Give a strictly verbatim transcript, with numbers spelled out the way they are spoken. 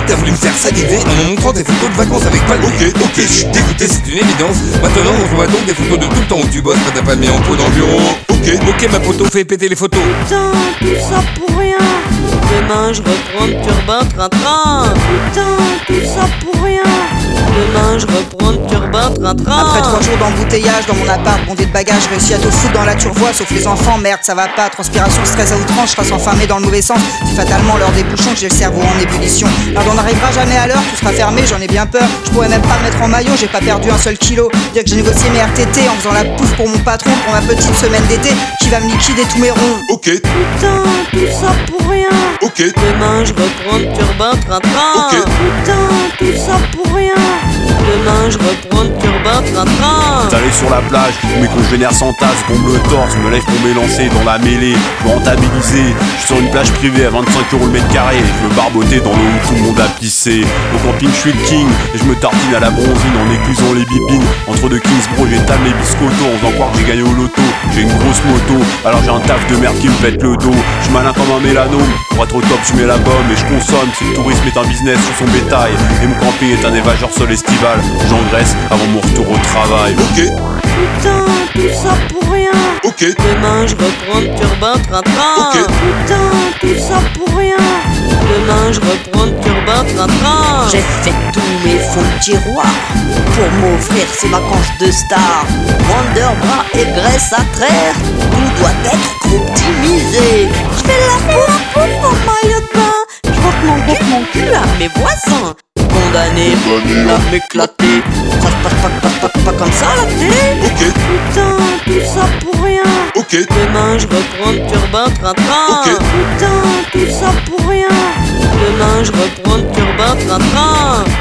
t'as voulu me faire saliver en me montrant tes photos de vacances avec Palmier. Ok, ok, je suis dégoûté, c'est une évidence. Maintenant, on voit donc des photos de tout le temps où tu bosses quand t'as pas mis en pot dans le bureau. Ok, ok, ma poteau, fais péter les photos. Putain, tout ça pour rien. Demain je reprends le turbin train-train. Putain, tout ça pour rien. Demain je reprends le turbin train-train. Après trois jours d'embouteillage dans mon appart, bondé de bagages, réussi à te foutre dans la turvoie, sauf les enfants, merde ça va pas, transpiration, stress à outrance, je reste enfermé dans le mauvais sens. C'est fatalement l'heure des bouchons que j'ai le cerveau en ébullition. Alors on n'arrivera jamais à l'heure, tout sera fermé, j'en ai bien peur. Je pourrais même pas me mettre en maillot, j'ai pas perdu un seul kilo. Dire que j'ai négocié mes R T T en faisant la pouffe pour mon patron pour ma petite semaine d'été qui va me liquider tous mes ronds. Ok, Putain, tout ça pour rien. ok, Demain je reprends le turbin train-train. Ok. Putain, tout ça pour rien. Demain je reprends le turbin train-train. J'allais sur la plage, mes congénères s'entassent, bombe le torse, me lève pour m'élancer dans la mêlée. Je veux rentabiliser, je suis sur une plage privée à vingt-cinq euros le mètre carré. Je veux barboter dans l'eau où tout le monde a pissé. Au camping je suis le king, et je me tartine à la bronzine en éclusant les bipines. Entre deux Kingsbro j'étale mes biscottos en faisant croire que j'ai gagné au loto. J'ai une grosse moto, alors j'ai un taf de merde qui me pète le dos. Je suis malin comme un mélanome, pour être au top je mets la gomme et je consomme. Si le tourisme est un business sur son bétail, et mon camping est un évageur sol estival, j'engraisse avant mon retour au travail. ok, Putain, tout ça pour rien. ok, Demain je reprends le turbin train-train. Ok. Putain, tout ça pour rien. Demain je reprends le turbin train-train. J'ai fait tous mes fonds de tiroir pour m'offrir ces vacances de star. Wonderbra et graisse à traire, tout doit être optimisé. Je fais la pouf pouf en maillot de bain. Je porte mon bouffe mon cul à mes voisins. Condamné à m'éclater. Ça se passe pas, pas, pas, pas comme ça à la télé. ok, Putain, tout ça pour rien. ok, Demain je reprends le turbin train-train. Ok. Putain, tout ça pour rien. Demain je reprends le turbin train-train.